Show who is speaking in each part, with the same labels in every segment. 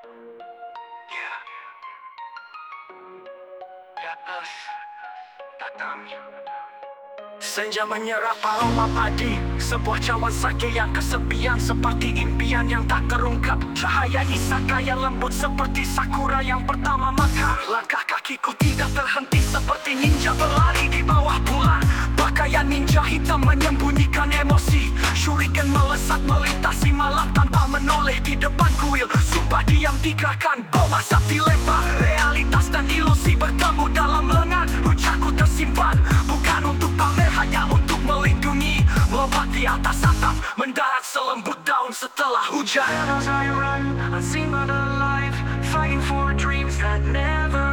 Speaker 1: Ya, atas datang. Senja menyerap aroma padi, sebuah cawan sake yang kesepian, seperti impian yang tak terungkap. Cahaya Isaka yang lembut seperti sakura yang pertama mekar. Langkah kakiku tidak terhenti seperti ninja berlari di bawah bulan. Pakaian ninja hitam menyembunyikan emosi. Shuriken melesat melintasi malam tanpa menoleh di depan kuil. Sumpah diam digerakkan, bom asap dilempar. Realitas dan ilusi bertemu dalam lengan. Ucaku tersimpan, bukan untuk pamer, hanya untuk melindungi. Melompat di atas atap, mendarat selembut daun setelah hujan. As I run, unseen but alive, fighting for dreams that never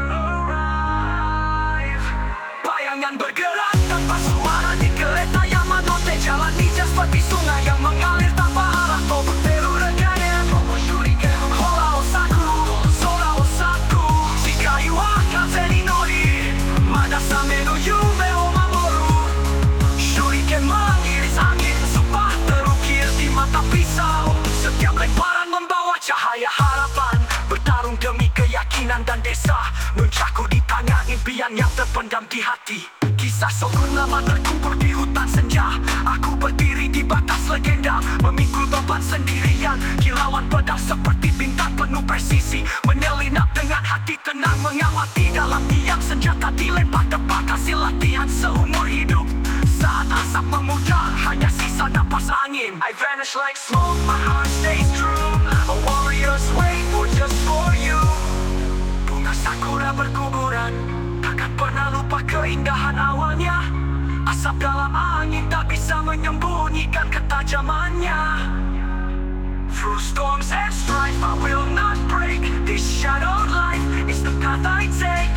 Speaker 1: arrive. Bayangan bergerak tanpa suara di kereta Yamanote. Jalan ninja seperti sungai yang mengalir tanpa arah. Tobuteru Regayen, Momo Shuriken, Hora Osaku, Sora Osaku, Shikai wa kaze ni nori, Madasame no yume o mamoru. Shuriken mengiris angin, sumpah terukir di mata pisau. Setiap lemparan membawa cahaya harapan, bertarung demi keyakinan dan desa. Nunchaku di tangan, impian yang terpendam di hati. Kisah Shogun lama terkubur di hutan senja. Aku berdiri di batas legenda, memikul beban sendirian. Kilauan pedang seperti bintang penuh presisi, menyelinap dengan hati tenang, mengawati dalam diam. Senjata dilempar tepat, hasil latihan seumur hidup. Saat asap memudar, hanya sisa napas angin. I vanish like smoke, my heart stays true. A warrior's wait for just for you. Bunga sakura berkuburan, takkan pernah lupa keindahan awalnya. Asap dalam angin tak bisa menyembunyikan ketajamannya. Through storms and strife, I will not break. This shadowed life is the path I take.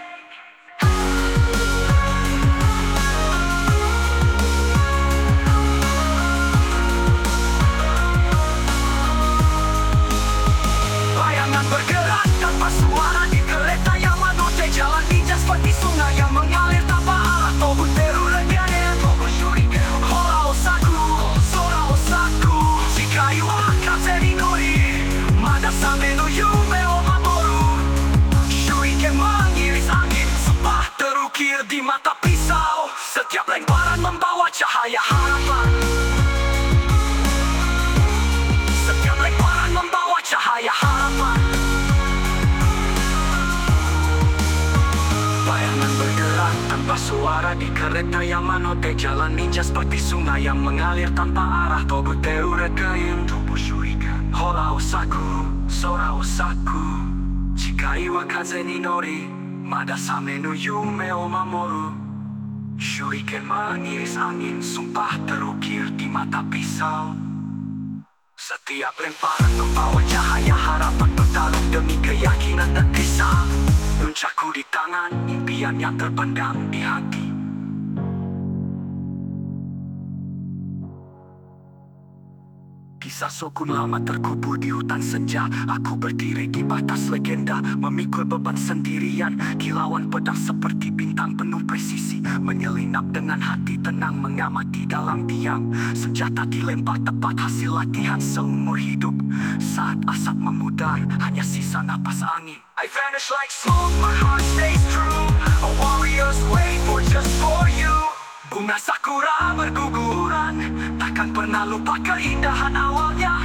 Speaker 1: Bayangan bergerak tanpa suara di kereta Yamanote. Jalan ninja seperti sungai yang mengalir tanpa arah. Tobuteru Regayen, Momo Shuriken, Hora Osaku, Sora Osaku, Shikai wa kaze ni nori, Madasame no yume o mamoru. Shuriken mengiris angin, sumpah terukir di mata pisau. Setiap lemparan membawa cahaya harapan. Setiap lemparan membawa cahaya harapan. Bayangan bergerak tanpa suara di kereta Yamanote. Jalan ninja seperti sungai yang mengalir tanpa arah. Tobuteru Regayen, Momo Shuriken, Hora Osaku, Sora Osaku, Shikai wa kaze ni nori, Madasame no yume o mamoru. Shuriken mengiris angin, sumpah terukir di mata pisau. Setiap lemparan membawa cahaya harapan, bertarung demi keyakinan dan desa. Nunchaku di tangan, impian yang terpendam di hati. Kisah Shogun lama terkubur di hutan senja. Aku berdiri di batas legenda, memikul beban sendirian. Kilauan pedang seperti bintang penuh presisi, menyelinap dengan hati tenang, mengamati dalam diam. Senjata dilempar tepat, hasil latihan seumur hidup. Saat asap memudar, hanya sisa napas angin. I vanish like smoke, my heart stays true. A warrior's wait for just for you. Bunga sakura berguguran, takkan pernah lupa keindahan awalnya.